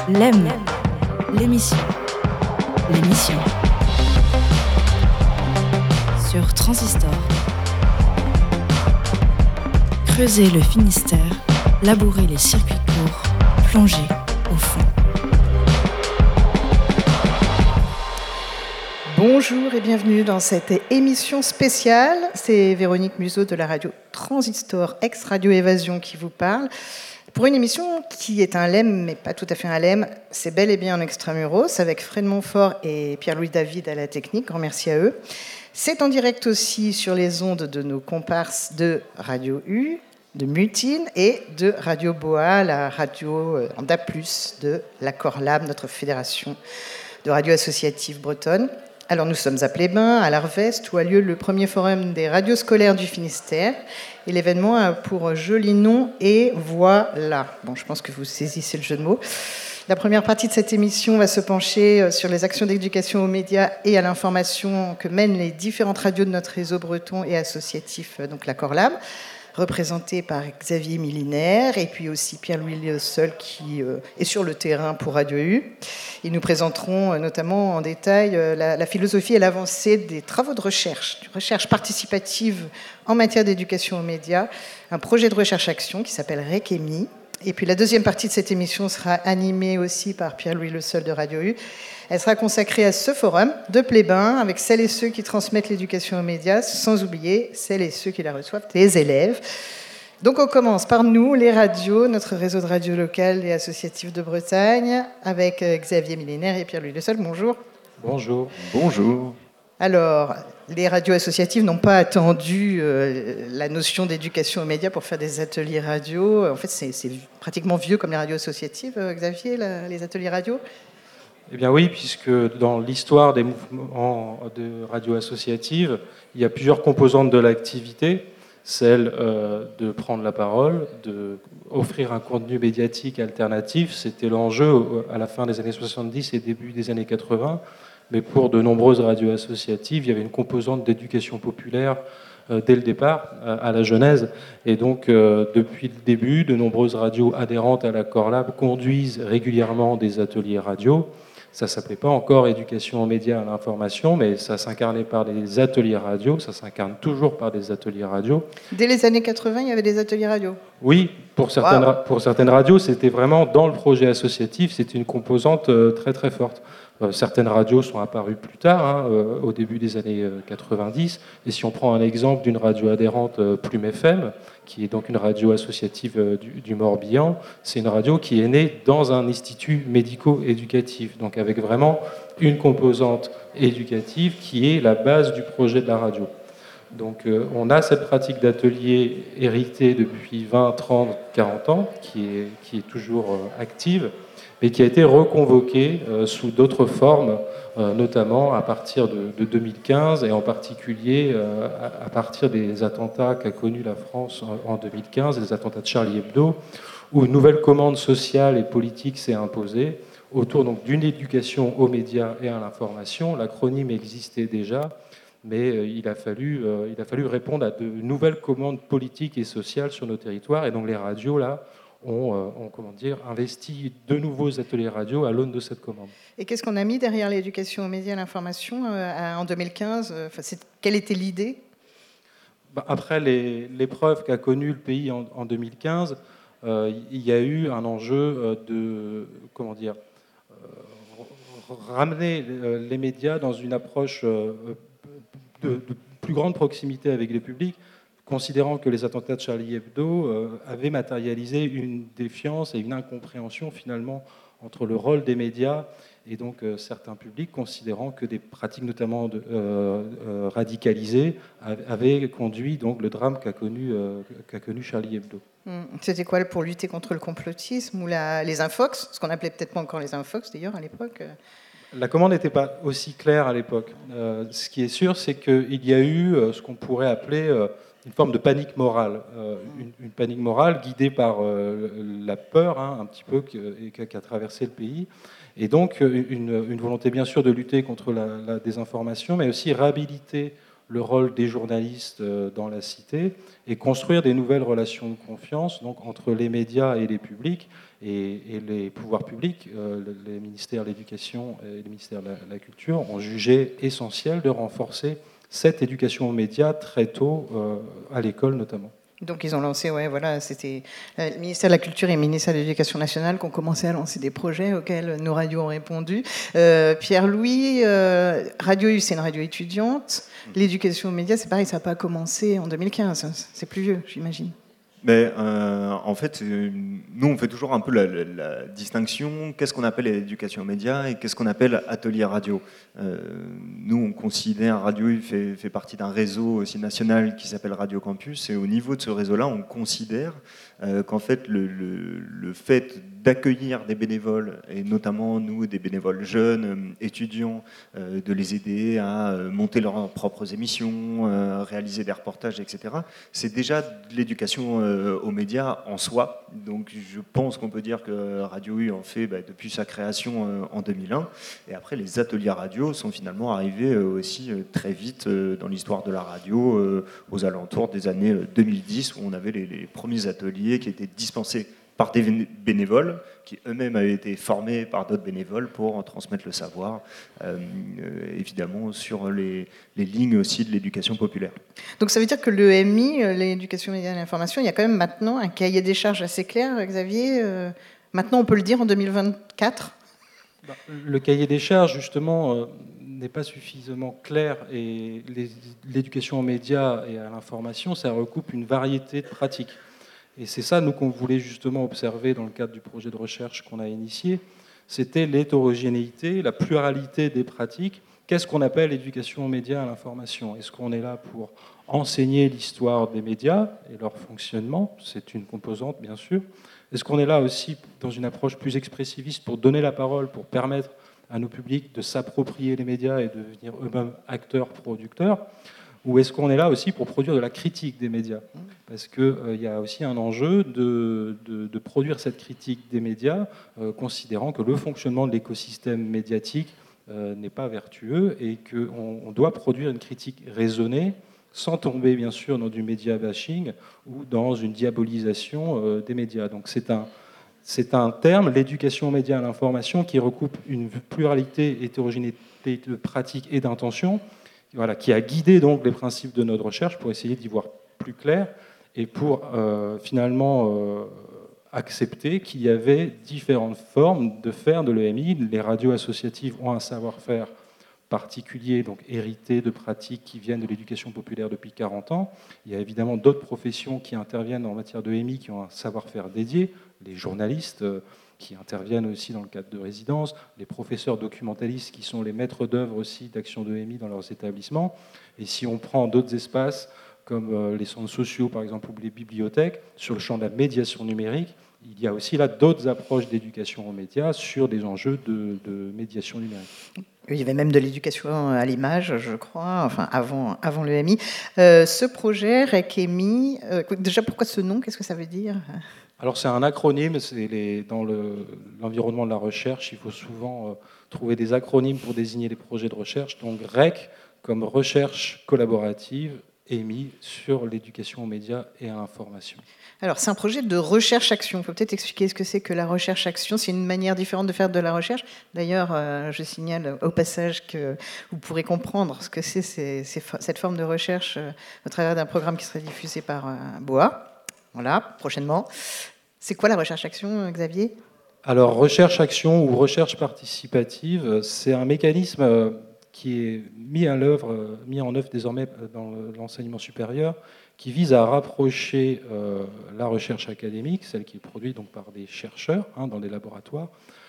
L'aime, l'émission, l'émission. Sur Transistor. Creuser le Finistère, labourer les circuits courts, plonger au fond. Bonjour et bienvenue dans cette émission spéciale. C'est Véronique Museau de la radio Transistor, ex-Radio Évasion qui vous parle. Pour une émission qui est un lemme, mais pas tout à fait un lemme, c'est bel et bien en extramuros, avec Fred Montfort et Pierre-Louis David à la technique, grand merci à eux. C'est en direct aussi sur les ondes de nos comparses de Radio U, de Mutine et de Radio Boa, la radio en DA+, de la Corlab, notre fédération de radio associative bretonne. Alors nous sommes à Plébain, à l'Arvest, où a lieu le premier forum des radios scolaires du Finistère. Et l'événement a pour joli nom « Et voilà ». Bon, je pense que vous saisissez le jeu de mots. La première partie de cette émission va se pencher sur les actions d'éducation aux médias et à l'information que mènent les différentes radios de notre réseau breton et associatif, donc la Corlab, représenté par Xavier Milinaire et puis aussi Pierre-Louis Le Seul qui est sur le terrain pour Radio U. Ils nous présenteront notamment en détail la philosophie et l'avancée des travaux de recherche participative en matière d'éducation aux médias, un projet de recherche-action qui s'appelle RECEMI. Et puis la deuxième partie de cette émission sera animée aussi par Pierre-Louis Le Seul de Radio U. Elle sera consacrée à ce forum de Plébain, avec celles et ceux qui transmettent l'éducation aux médias, sans oublier celles et ceux qui la reçoivent, les élèves. Donc on commence par nous, les radios, notre réseau de radios locales et associatives de Bretagne, avec Xavier Milinaire et Pierre-Louis Le Seul. Bonjour. Bonjour. Bonjour. Alors, les radios associatives n'ont pas attendu la notion d'éducation aux médias pour faire des ateliers radio. En fait, c'est pratiquement vieux comme les radios associatives, Xavier, les ateliers radio. Eh bien oui, puisque dans l'histoire des mouvements de radio associative, il y a plusieurs composantes de l'activité. Celle de prendre la parole, d'offrir un contenu médiatique alternatif. C'était l'enjeu à la fin des années 70 et début des années 80. Mais pour de nombreuses radios associatives, il y avait une composante d'éducation populaire dès le départ, à la genèse. Et donc, depuis le début, de nombreuses radios adhérentes à la Corlab conduisent régulièrement des ateliers radio. Ça ne s'appelait pas encore éducation aux médias à l'information, mais ça s'incarnait par des ateliers radio, ça s'incarne toujours par des ateliers radio. Dès les années 80, il y avait des ateliers radio? Oui, pour certaines radios, c'était vraiment dans le projet associatif, c'était une composante très très forte. Certaines radios sont apparues plus tard, au début des années 90. Et si on prend un exemple d'une radio adhérente, Plume FM, qui est donc une radio associative du Morbihan, c'est une radio qui est née dans un institut médico-éducatif, donc avec vraiment une composante éducative qui est la base du projet de la radio. Donc on a cette pratique d'atelier héritée depuis 20, 30, 40 ans, qui est toujours active, mais qui a été reconvoquée sous d'autres formes, notamment à partir de 2015, et en particulier à partir des attentats qu'a connus la France en 2015, les attentats de Charlie Hebdo, où une nouvelle commande sociale et politique s'est imposée, autour donc d'une éducation aux médias et à l'information. L'acronyme existait déjà, mais il a fallu répondre à de nouvelles commandes politiques et sociales sur nos territoires, et donc les radios, là, ont investi de nouveaux ateliers radio à l'aune de cette commande. Et qu'est-ce qu'on a mis derrière l'éducation aux médias et à l'information en 2015 quelle était l'idée? Après l'épreuve qu'a connue le pays en 2015, il y a eu un enjeu de ramener les médias dans une approche de plus grande proximité avec le public, considérant que les attentats de Charlie Hebdo avaient matérialisé une défiance et une incompréhension finalement entre le rôle des médias et donc certains publics, considérant que des pratiques notamment radicalisées avaient conduit donc le drame qu'a connu Charlie Hebdo. C'était quoi pour lutter contre le complotisme ou les infox, ce qu'on appelait peut-être pas encore les infox d'ailleurs à l'époque? La commande n'était pas aussi claire à l'époque. Ce qui est sûr, c'est qu'il y a eu ce qu'on pourrait appeler une forme de panique morale, une panique morale guidée par la peur, un petit peu, qui a traversé le pays, et donc une volonté bien sûr de lutter contre la désinformation, mais aussi réhabiliter le rôle des journalistes dans la cité et construire des nouvelles relations de confiance donc, entre les médias et les publics et les pouvoirs publics. Les ministères de l'Éducation et les ministères de la Culture ont jugé essentiel de renforcer cette éducation aux médias très tôt, à l'école notamment. Donc ils ont lancé, c'était le ministère de la Culture et le ministère de l'Éducation nationale qui ont commencé à lancer des projets auxquels nos radios ont répondu. Pierre-Louis, Radio U, c'est une radio étudiante. L'éducation aux médias, c'est pareil, ça n'a pas commencé en 2015, c'est plus vieux, j'imagine. Mais en fait, nous, on fait toujours un peu la distinction. Qu'est-ce qu'on appelle l'éducation aux médias et qu'est-ce qu'on appelle atelier radio. Nous, on considère, Radio U fait partie d'un réseau aussi national qui s'appelle Radio Campus. Et au niveau de ce réseau-là, on considère qu'en fait, le fait d'accueillir des bénévoles, et notamment nous, des bénévoles jeunes, étudiants, de les aider à monter leurs propres émissions, réaliser des reportages, etc., c'est déjà de l'éducation aux médias en soi. Donc je pense qu'on peut dire que Radio U en fait depuis sa création en 2001. Et après, les ateliers radio sont finalement arrivés aussi très vite dans l'histoire de la radio, aux alentours des années 2010, où on avait les premiers ateliers qui étaient dispensés par des bénévoles qui eux-mêmes avaient été formés par d'autres bénévoles pour transmettre le savoir, évidemment sur les lignes aussi de l'éducation populaire. Donc ça veut dire que l'EMI, l'éducation médias et l'information, il y a quand même maintenant un cahier des charges assez clair, Xavier. Maintenant, on peut le dire en 2024 ? Le cahier des charges, justement, n'est pas suffisamment clair et l'éducation aux médias et à l'information, ça recoupe une variété de pratiques. Et c'est ça, nous, qu'on voulait justement observer dans le cadre du projet de recherche qu'on a initié. C'était l'hétérogénéité, la pluralité des pratiques. Qu'est-ce qu'on appelle l'éducation aux médias et à l'information ? Est-ce qu'on est là pour enseigner l'histoire des médias et leur fonctionnement ? C'est une composante, bien sûr. Est-ce qu'on est là aussi dans une approche plus expressiviste pour donner la parole, pour permettre à nos publics de s'approprier les médias et de devenir eux-mêmes acteurs, producteurs ? Ou est-ce qu'on est là aussi pour produire de la critique des médias ? Parce qu'il y a aussi un enjeu de produire cette critique des médias, considérant que le fonctionnement de l'écosystème médiatique n'est pas vertueux et qu'on doit produire une critique raisonnée, sans tomber bien sûr dans du média bashing ou dans une diabolisation des médias. Donc c'est un terme, l'éducation aux médias et à l'information, qui recoupe une pluralité, hétérogénéité de pratiques et d'intentions, voilà, qui a guidé donc les principes de notre recherche pour essayer d'y voir plus clair et pour finalement accepter qu'il y avait différentes formes de faire de l'EMI. Les radios associatives ont un savoir-faire particulier, donc hérité de pratiques qui viennent de l'éducation populaire depuis 40 ans. Il y a évidemment d'autres professions qui interviennent en matière de EMI qui ont un savoir-faire dédié, les journalistes qui interviennent aussi dans le cadre de résidences, les professeurs documentalistes qui sont les maîtres d'œuvre aussi d'action de EMI dans leurs établissements. Et si on prend d'autres espaces comme les centres sociaux par exemple ou les bibliothèques, sur le champ de la médiation numérique, il y a aussi là d'autres approches d'éducation aux médias sur des enjeux de médiation numérique. Il y avait même de l'éducation à l'image, je crois, enfin avant l'EMI. Ce projet, REC-EMI, déjà pourquoi ce nom ? Qu'est-ce que ça veut dire ? Alors c'est un acronyme, dans l'environnement de la recherche, il faut souvent trouver des acronymes pour désigner les projets de recherche. Donc REC comme recherche collaborative, EMI sur l'éducation aux médias et à l'information. Alors c'est un projet de recherche-action. Il faut peut-être expliquer ce que c'est que la recherche-action. C'est une manière différente de faire de la recherche. D'ailleurs, je signale au passage que vous pourrez comprendre ce que c'est cette forme de recherche au travers d'un programme qui serait diffusé par BOA. Voilà, prochainement. C'est quoi la recherche-action, Xavier ? Alors, recherche-action ou recherche participative, c'est un mécanisme qui est mis en œuvre désormais dans l'enseignement supérieur, qui vise à rapprocher la recherche académique, celle qui est produite donc par des chercheurs dans des laboratoires,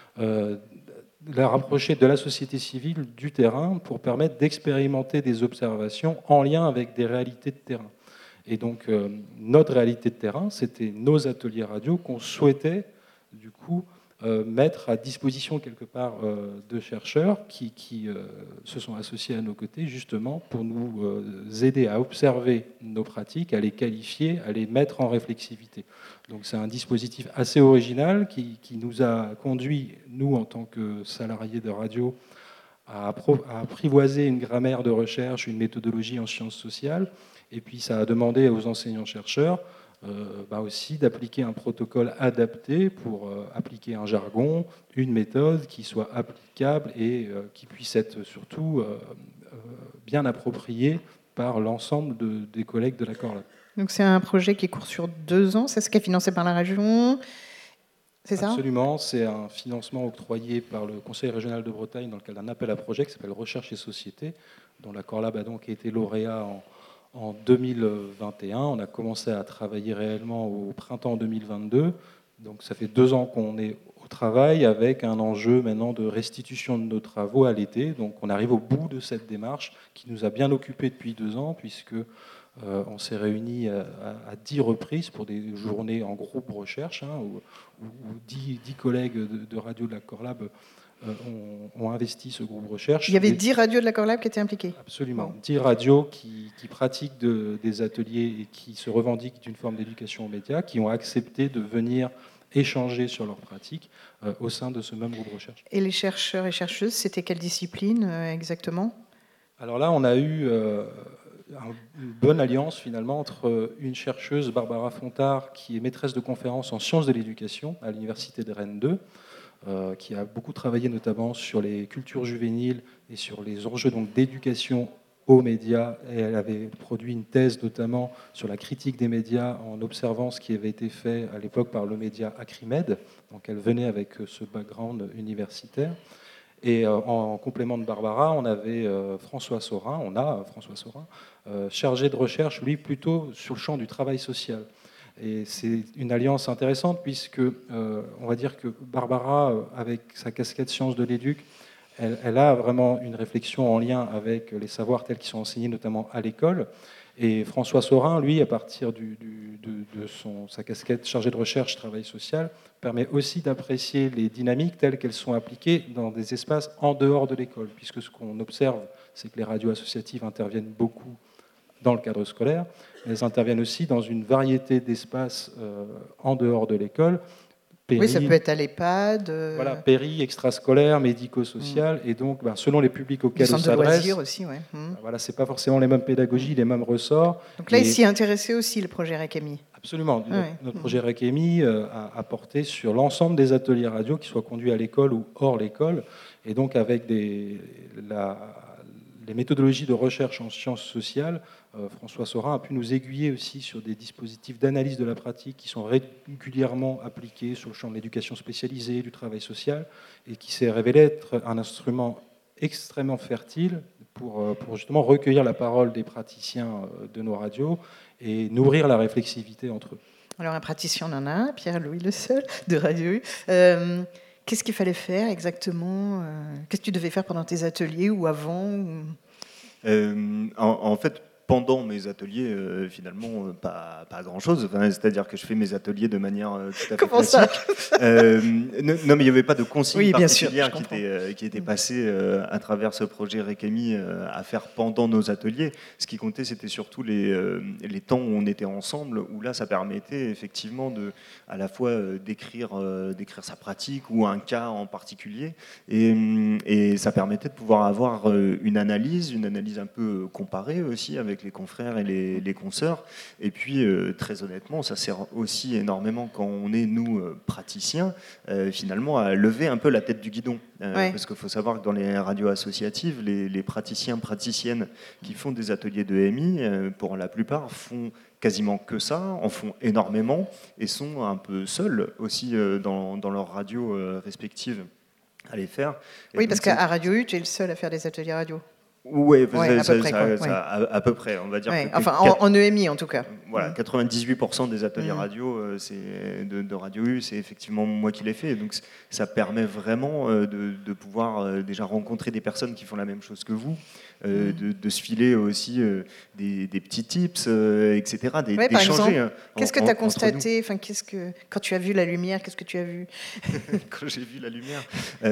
la rapprocher de la société civile, du terrain, pour permettre d'expérimenter des observations en lien avec des réalités de terrain. Et donc, notre réalité de terrain, c'était nos ateliers radio qu'on souhaitait, du coup, mettre à disposition quelque part de chercheurs qui se sont associés à nos côtés, justement, pour nous aider à observer nos pratiques, à les qualifier, à les mettre en réflexivité. Donc, c'est un dispositif assez original qui nous a conduit, nous, en tant que salariés de radio, à apprivoiser une grammaire de recherche, une méthodologie en sciences sociales. Et puis ça a demandé aux enseignants-chercheurs aussi d'appliquer un protocole adapté pour appliquer un jargon, une méthode qui soit applicable et qui puisse être surtout bien appropriée par l'ensemble des collègues de la Corlab. Donc c'est un projet qui court sur 2 ans, c'est ce qui est financé par la région, c'est ça ? Absolument, c'est un financement octroyé par le Conseil régional de Bretagne dans le cadre d'un appel à projet qui s'appelle Recherche et Société, dont la Corlab a donc été lauréat en 2021. On a commencé à travailler réellement au printemps 2022. Donc ça fait 2 ans qu'on est au travail avec un enjeu maintenant de restitution de nos travaux à l'été. Donc on arrive au bout de cette démarche qui nous a bien occupés depuis 2 ans puisque on s'est réunis à 10 reprises pour des journées en groupe recherche où 10 collègues de radio de la Corlab ont investi ce groupe recherche. Il y avait 10 radios de la Corlab qui étaient impliquées. Absolument. Bon. 10 radios qui pratiquent des ateliers et qui se revendiquent d'une forme d'éducation aux médias, qui ont accepté de venir échanger sur leurs pratiques au sein de ce même groupe recherche. Et les chercheurs et chercheuses, c'était quelle discipline exactement ? Alors là, on a eu une bonne alliance finalement entre une chercheuse, Barbara Fontard, qui est maîtresse de conférences en sciences de l'éducation à l'université de Rennes 2, qui a beaucoup travaillé notamment sur les cultures juvéniles et sur les enjeux d'éducation aux médias. Et elle avait produit une thèse notamment sur la critique des médias en observant ce qui avait été fait à l'époque par le média Acrimed. Donc elle venait avec ce background universitaire. Et en complément de Barbara, on avait François Saurin, chargé de recherche, lui, plutôt sur le champ du travail social. Et c'est une alliance intéressante puisque, on va dire que Barbara, avec sa casquette sciences de l'éduc, elle a vraiment une réflexion en lien avec les savoirs tels qu'ils sont enseignés notamment à l'école. Et François Saurin, lui, à partir de sa casquette chargée de recherche, travail social, permet aussi d'apprécier les dynamiques telles qu'elles sont appliquées dans des espaces en dehors de l'école, puisque ce qu'on observe, c'est que les radios associatives interviennent beaucoup dans le cadre scolaire, mais elles interviennent aussi dans une variété d'espaces en dehors de l'école. Oui, ça peut être à l'EHPAD. Voilà, péri, extrascolaire, médico-social, et donc selon les publics auxquels on s'adresse. De loisirs aussi, ouais. Voilà, c'est pas forcément les mêmes pédagogies, les mêmes ressorts. Donc là, il s'y est intéressé aussi, le projet Requemi. Absolument. Notre projet Requemi a porté sur l'ensemble des ateliers radio, qui soient conduits à l'école ou hors l'école, et donc avec les méthodologies de recherche en sciences sociales. François Saurin a pu nous aiguiller aussi sur des dispositifs d'analyse de la pratique qui sont régulièrement appliqués sur le champ de l'éducation spécialisée, du travail social, et qui s'est révélé être un instrument extrêmement fertile pour justement recueillir la parole des praticiens de nos radios et nourrir la réflexivité entre eux. Alors un praticien, on en a un, Pierre-Louis Le Seul, de Radio U. Qu'est-ce qu'il fallait faire exactement ? Qu'est-ce que tu devais faire pendant tes ateliers ou avant ? En fait, pendant mes ateliers, finalement, pas grand-chose. C'est-à-dire que je fais mes ateliers de manière tout à fait Comment classique. Non, mais il n'y avait pas de consigne particulière qui était passée à travers ce projet Requemi à faire pendant nos ateliers. Ce qui comptait, c'était surtout les temps où on était ensemble, où là, ça permettait effectivement à la fois d'écrire sa pratique ou un cas en particulier. Et ça permettait de pouvoir avoir une analyse un peu comparée aussi avec les confrères et les consoeurs. Et puis, très honnêtement, ça sert aussi énormément quand on est, nous, praticiens, finalement, à lever un peu la tête du guidon. Parce qu'il faut savoir que dans les radios associatives, les praticiens-praticiennes qui font des ateliers de MI, pour la plupart, font quasiment que ça, en font énormément, et sont un peu seuls aussi dans leurs radios respectives à les faire. Et oui, parce qu'à Radio U, tu es le seul à faire des ateliers radio. Oui, à peu près, on va dire. Enfin, en EMI en tout cas. Voilà, 98% des ateliers radio de Radio U, c'est effectivement moi qui l'ai fait. Donc ça permet vraiment de pouvoir déjà rencontrer des personnes qui font la même chose que vous, de se filer aussi des petits tips, etc. D'échanger. Par exemple, qu'est-ce que tu as constaté, quand tu as vu la lumière, qu'est-ce que tu as vu? Quand j'ai vu la lumière,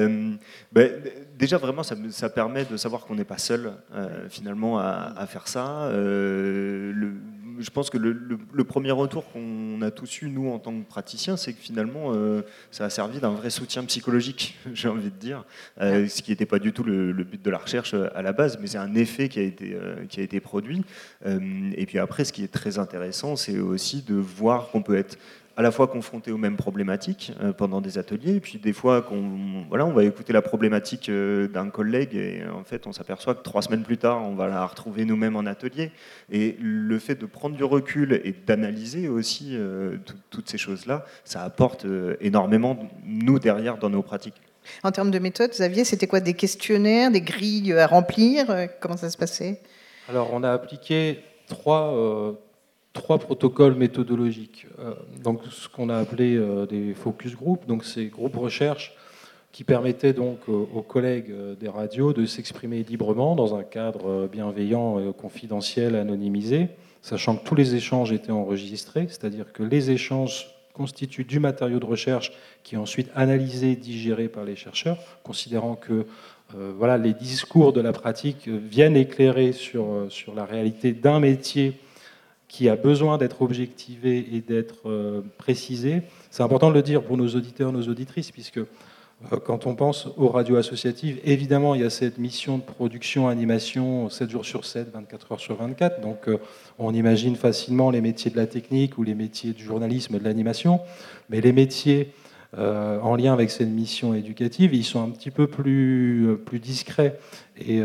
déjà vraiment ça permet de savoir qu'on n'est pas seul finalement à faire ça. je pense que le premier retour qu'on a tous eu, nous, en tant que praticiens, c'est que finalement, ça a servi d'un vrai soutien psychologique, j'ai envie de dire, ce qui n'était pas du tout le but de la recherche à la base, mais c'est un effet qui a été produit. Et puis après, ce qui est très intéressant, c'est aussi de voir qu'on peut être à la fois confronté aux mêmes problématiques pendant des ateliers, et puis des fois on va écouter la problématique d'un collègue, et en fait on s'aperçoit que 3 semaines plus tard, on va la retrouver nous-mêmes en atelier. Et le fait de prendre du recul et d'analyser aussi toutes ces choses-là, ça apporte énormément, nous, derrière, dans nos pratiques. En termes de méthode, Xavier, c'était quoi? Des questionnaires, des grilles à remplir? Comment ça se passait? Alors, on a appliqué trois protocoles méthodologiques. Donc, ce qu'on a appelé des focus groups, donc ces groupes recherche qui permettaient donc aux collègues des radios de s'exprimer librement dans un cadre bienveillant, confidentiel, anonymisé, sachant que tous les échanges étaient enregistrés, c'est-à-dire que les échanges constituent du matériau de recherche qui est ensuite analysé, digéré par les chercheurs, considérant que les discours de la pratique viennent éclairer sur la réalité d'un métier qui a besoin d'être objectivé et d'être précisé. C'est important de le dire pour nos auditeurs, nos auditrices, puisque quand on pense aux radios associatives, évidemment, il y a cette mission de production, animation, 7 jours sur 7, 24 heures sur 24. Donc, on imagine facilement les métiers de la technique ou les métiers du journalisme et de l'animation. Mais les métiers en lien avec cette mission éducative, ils sont un petit peu plus discrets. Et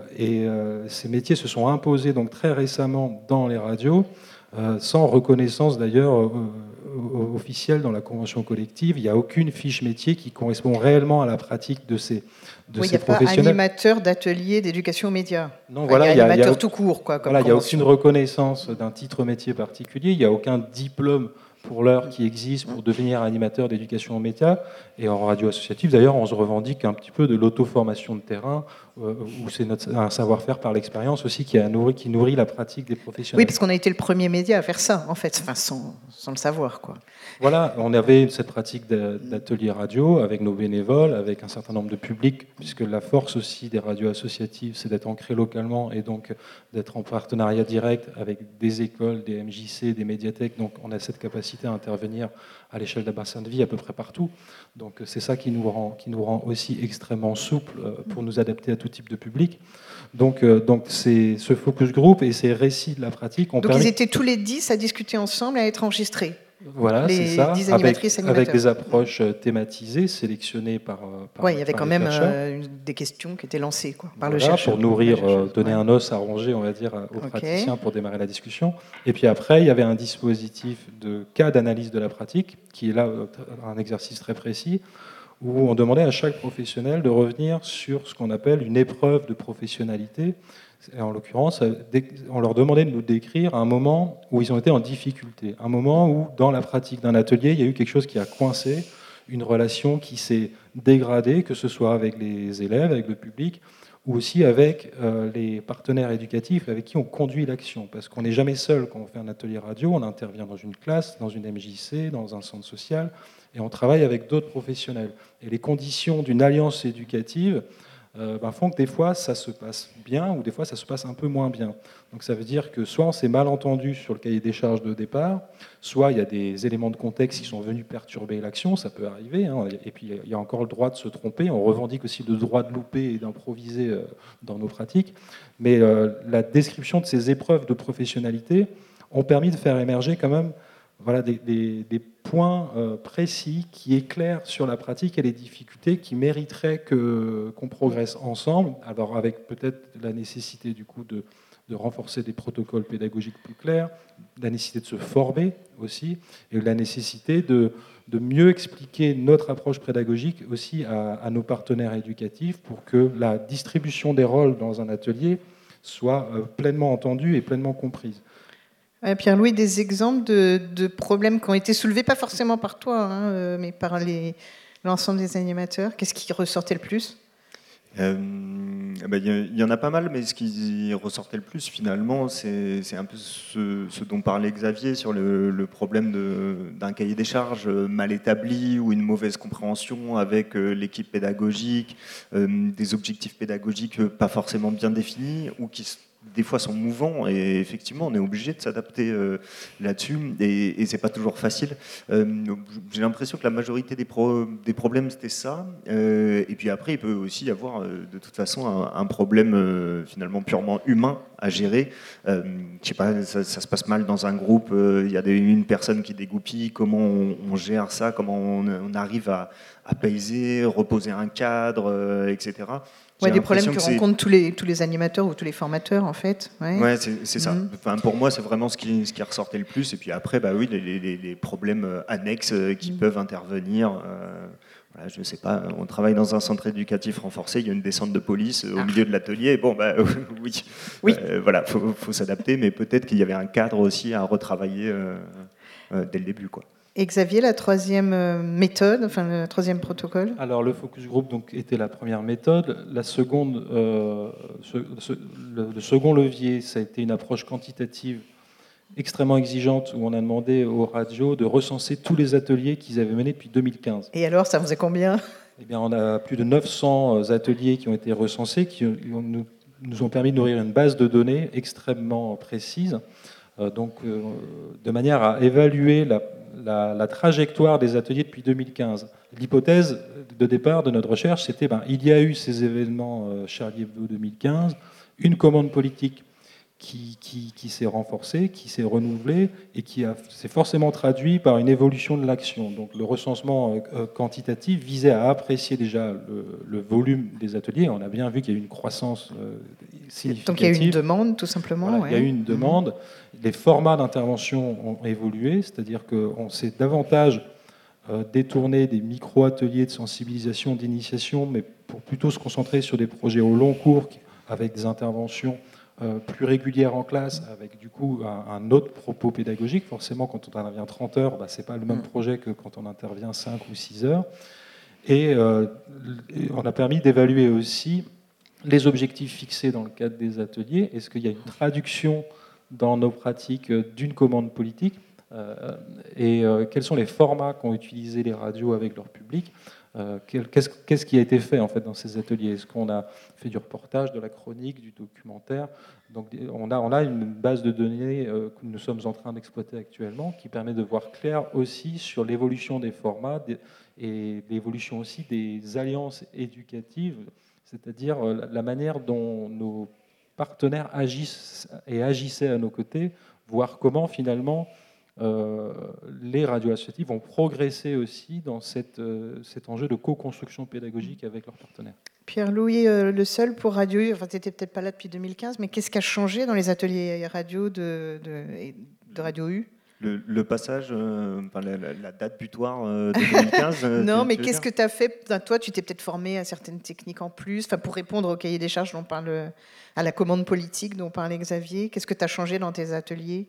ces métiers se sont imposés donc très récemment dans les radios, sans reconnaissance d'ailleurs officielle dans la convention collective. Il n'y a aucune fiche métier qui correspond réellement à la pratique de ces professionnels. Il n'y a pas animateur d'atelier d'éducation aux médias. Non, voilà, il y a animateur tout court. Quoi, il n'y a aucune reconnaissance d'un titre métier particulier, il n'y a aucun diplôme pour l'heure qui existe pour devenir animateur d'éducation aux médias. Et en radio associative, d'ailleurs, on se revendique un petit peu de l'auto-formation de terrain, où c'est un savoir-faire par l'expérience aussi qui nourrit la pratique des professionnels. Oui, parce qu'on a été le premier média à faire ça, en fait, enfin, sans le savoir, quoi. Voilà, on avait cette pratique d'atelier radio avec nos bénévoles, avec un certain nombre de publics, puisque la force aussi des radios associatives, c'est d'être ancré localement et donc d'être en partenariat direct avec des écoles, des MJC, des médiathèques. Donc on a cette capacité à intervenir à l'échelle d'un bassin de vie à peu près partout. Donc c'est ça qui nous rend aussi extrêmement souples pour nous adapter à tout type de public. Donc c'est ce focus group et ces récits de la pratique. Ils étaient tous les 10 à discuter ensemble, à être enregistrés. Voilà, c'est ça, 10 animatrices, avec des approches thématisées, sélectionnées par il y avait quand même des questions qui étaient lancées par le chercheur. Pour nourrir, donner un os à ronger, on va dire, aux praticiens pour démarrer la discussion. Et puis après, il y avait un dispositif de cas d'analyse de la pratique, qui est là un exercice très précis, où on demandait à chaque professionnel de revenir sur ce qu'on appelle une épreuve de professionnalité. Et en l'occurrence, on leur demandait de nous décrire un moment où ils ont été en difficulté, un moment où, dans la pratique d'un atelier, il y a eu quelque chose qui a coincé, une relation qui s'est dégradée, que ce soit avec les élèves, avec le public, ou aussi avec les partenaires éducatifs avec qui on conduit l'action. Parce qu'on n'est jamais seul quand on fait un atelier radio, on intervient dans une classe, dans une MJC, dans un centre social, et on travaille avec d'autres professionnels. Et les conditions d'une alliance éducative font que des fois ça se passe bien ou des fois ça se passe un peu moins bien. Donc ça veut dire que soit on s'est mal entendu sur le cahier des charges de départ, soit il y a des éléments de contexte qui sont venus perturber l'action, ça peut arriver, hein. Et puis il y a encore le droit de se tromper, on revendique aussi le droit de louper et d'improviser dans nos pratiques, mais la description de ces épreuves de professionnalité ont permis de faire émerger quand même des points précis qui éclairent sur la pratique et les difficultés qui mériteraient qu'on progresse ensemble, alors avec peut-être la nécessité du coup de renforcer des protocoles pédagogiques plus clairs, la nécessité de se former aussi, et la nécessité de mieux expliquer notre approche pédagogique aussi à nos partenaires éducatifs pour que la distribution des rôles dans un atelier soit pleinement entendue et pleinement comprise. Pierre-Louis, des exemples de problèmes qui ont été soulevés, pas forcément par toi, mais par l'ensemble des animateurs. Qu'est-ce qui ressortait le plus ? Il y en a pas mal, mais ce qui ressortait le plus finalement, c'est un peu ce dont parlait Xavier sur le problème d'un cahier des charges mal établi ou une mauvaise compréhension avec l'équipe pédagogique, des objectifs pédagogiques pas forcément bien définis ou qui des fois sont mouvants et effectivement on est obligé de s'adapter là-dessus et c'est pas toujours facile. J'ai l'impression que la majorité des problèmes c'était ça et puis après il peut aussi y avoir de toute façon un problème finalement purement humain à gérer. Je sais pas, ça se passe mal dans un groupe, il y a une personne qui dégoupille, comment on gère ça, comment on arrive à apaiser, reposer un cadre, etc. Ouais, des problèmes que rencontrent tous les animateurs ou tous les formateurs, en fait. Ouais, c'est ça. Enfin, pour moi, c'est vraiment ce qui ressortait le plus. Et puis après, bah oui, les problèmes annexes qui peuvent intervenir. Voilà, je ne sais pas, on travaille dans un centre éducatif renforcé, il y a une descente de police au milieu de l'atelier. Bon, bah oui. Voilà, faut s'adapter, mais peut-être qu'il y avait un cadre aussi à retravailler dès le début, quoi. Et Xavier, la troisième méthode, enfin le troisième protocole? Alors le focus group donc, était la première méthode. La seconde, le second levier, ça a été une approche quantitative extrêmement exigeante où on a demandé aux radios de recenser tous les ateliers qu'ils avaient menés depuis 2015. Et alors, ça faisait combien? Eh bien, on a plus de 900 ateliers qui ont été recensés, qui nous ont permis de nourrir une base de données extrêmement précise, de manière à évaluer la trajectoire des ateliers depuis 2015. L'hypothèse de départ de notre recherche, c'était il y a eu ces événements Charlie Hebdo 2015, une commande politique qui s'est renforcée, qui s'est renouvelée et qui s'est forcément traduit par une évolution de l'action. Donc le recensement quantitatif visait à apprécier déjà le volume des ateliers. On a bien vu qu'il y a eu une croissance significative. Donc il y a eu une demande, tout simplement. Voilà, il y a eu une demande. Les formats d'intervention ont évolué, c'est-à-dire qu'on s'est davantage détourné des micro-ateliers de sensibilisation, d'initiation, mais pour plutôt se concentrer sur des projets au long cours avec des interventions plus régulière en classe, avec du coup un autre propos pédagogique. Forcément, quand on intervient 30 heures, ce n'est pas le même projet que quand on intervient 5 ou 6 heures. Et on a permis d'évaluer aussi les objectifs fixés dans le cadre des ateliers. Est-ce qu'il y a une traduction dans nos pratiques d'une commande politique et quels sont les formats qu'ont utilisé les radios avec leur public. Qu'est-ce qui a été fait en fait dans ces ateliers? Est-ce qu'on a fait du reportage, de la chronique, du documentaire? Donc on a une base de données que nous sommes en train d'exploiter actuellement qui permet de voir clair aussi sur l'évolution des formats et l'évolution aussi des alliances éducatives, c'est-à-dire la manière dont nos partenaires agissent et agissaient à nos côtés, voir comment finalement les radios associatives vont progresser aussi dans cet enjeu de co-construction pédagogique avec leurs partenaires. Pierre-Louis, le seul pour Radio U, enfin tu n'étais peut-être pas là depuis 2015, mais qu'est-ce qui a changé dans les ateliers radio de Radio U? Le passage, la date butoir de 2015. Non, mais qu'est-ce que tu as fait? Toi, tu t'es peut-être formé à certaines techniques en plus, pour répondre au cahier des charges dont parle, à la commande politique dont parlait Xavier. Qu'est-ce que tu as changé dans tes ateliers?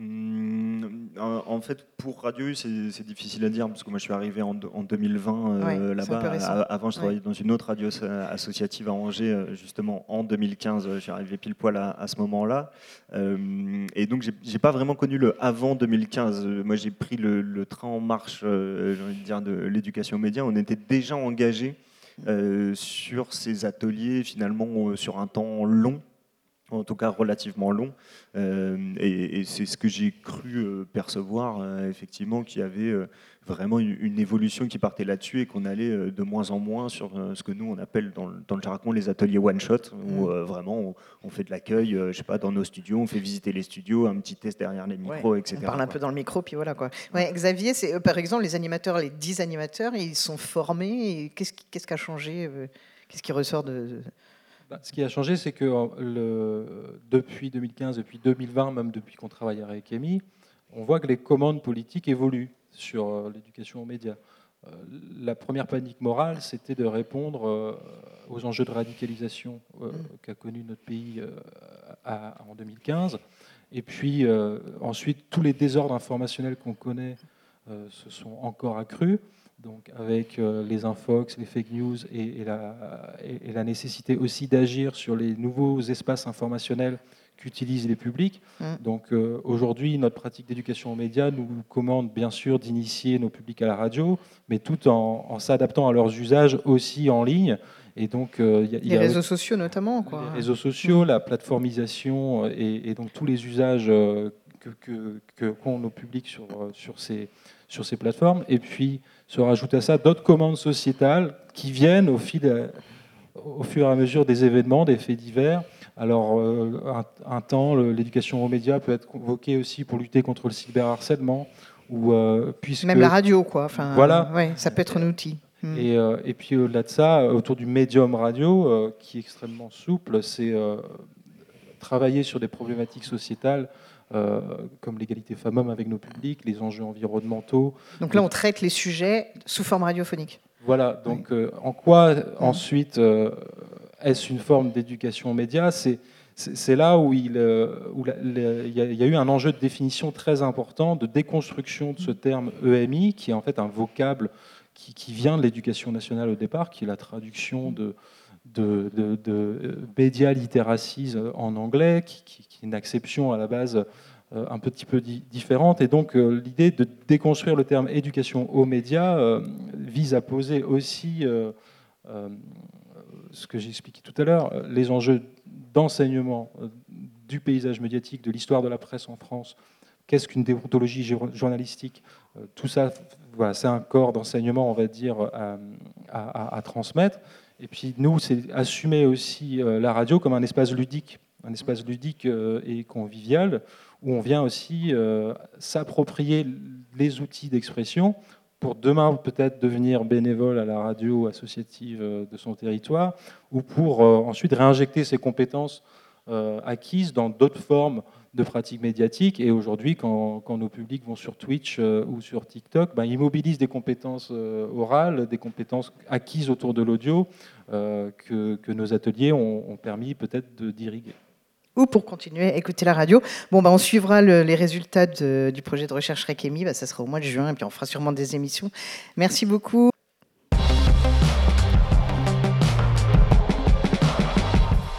En fait, pour Radio U, c'est difficile à dire parce que moi je suis arrivé en 2020 là-bas. Avant, je travaillais dans une autre radio associative à Angers, justement en 2015. Je suis arrivé pile poil à ce moment-là. Et donc, j'ai pas vraiment connu le avant 2015. Moi, j'ai pris le train en marche, j'ai envie de dire, de l'éducation aux médias. On était déjà engagés sur ces ateliers, finalement, sur un temps long. En tout cas relativement long, et c'est ce que j'ai cru percevoir, effectivement, qu'il y avait vraiment une évolution qui partait là-dessus et qu'on allait de moins en moins sur ce que nous on appelle dans le jargon les ateliers one-shot, où vraiment on fait de l'accueil, je sais pas, dans nos studios, on fait visiter les studios, un petit test derrière les micros, etc. On parle un peu dans le micro, puis voilà quoi. Ouais, Xavier, par exemple, les animateurs, les 10 animateurs, ils sont formés, et qu'est-ce qui a changé, qu'est-ce qui ressort de... Ce qui a changé, c'est que depuis 2015, depuis 2020, même depuis qu'on travaille avec EMI, on voit que les commandes politiques évoluent sur l'éducation aux médias. La première panique morale, c'était de répondre aux enjeux de radicalisation qu'a connu notre pays en 2015. Et puis ensuite, tous les désordres informationnels qu'on connaît se sont encore accrus. Donc avec les infox, les fake news et la nécessité aussi d'agir sur les nouveaux espaces informationnels qu'utilisent les publics. Donc aujourd'hui, notre pratique d'éducation aux médias nous commande bien sûr d'initier nos publics à la radio, mais tout en s'adaptant à leurs usages aussi en ligne. Et donc, les réseaux sociaux notamment, quoi. Les réseaux sociaux, la plateformisation et donc tous les usages qu'ont nos publics sur ces plateformes. Et puis, se rajoute à ça d'autres commandes sociétales qui viennent au fur et à mesure des événements, des faits divers. Alors, un temps, l'éducation aux médias peut être convoquée aussi pour lutter contre le cyberharcèlement. Même la radio, quoi. Enfin, voilà. Ouais, ça peut être un outil. Et puis au-delà de ça, autour du médium radio, qui est extrêmement souple, c'est travailler sur des problématiques sociétales comme l'égalité femmes-hommes avec nos publics, les enjeux environnementaux. Donc là, on traite les sujets sous forme radiophonique. Voilà, donc en quoi ensuite est-ce une forme d'éducation aux médias ? C'est là où il y a eu un enjeu de définition très important, de déconstruction de ce terme EMI, qui est en fait un vocable qui vient de l'éducation nationale au départ, qui est la traduction de media literacies en anglais, qui est une acception à la base un petit peu différente. Et donc l'idée de déconstruire le terme éducation aux médias vise à poser aussi ce que j'ai expliqué tout à l'heure, les enjeux d'enseignement du paysage médiatique, de l'histoire de la presse en France. Qu'est-ce qu'une déontologie journalistique ? Tout ça, voilà, c'est un corps d'enseignement, on va dire, à transmettre. Et puis nous, c'est assumer aussi la radio comme un espace ludique et convivial, où on vient aussi s'approprier les outils d'expression pour demain peut-être devenir bénévole à la radio associative de son territoire, ou pour ensuite réinjecter ses compétences acquises dans d'autres formes de pratiques médiatiques. Et aujourd'hui, quand nos publics vont sur Twitch ou sur TikTok, ils mobilisent des compétences orales, des compétences acquises autour de l'audio que nos ateliers ont permis peut-être d'irriguer. Ou pour continuer à écouter la radio. Bon, on suivra les résultats du projet de recherche Requemi. Ça sera au mois de juin, et puis on fera sûrement des émissions. Merci beaucoup.